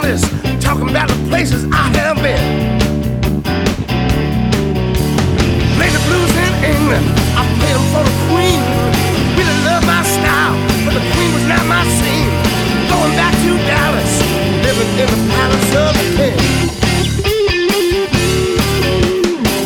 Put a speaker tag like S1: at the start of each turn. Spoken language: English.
S1: reminisce, talking about the places I have been.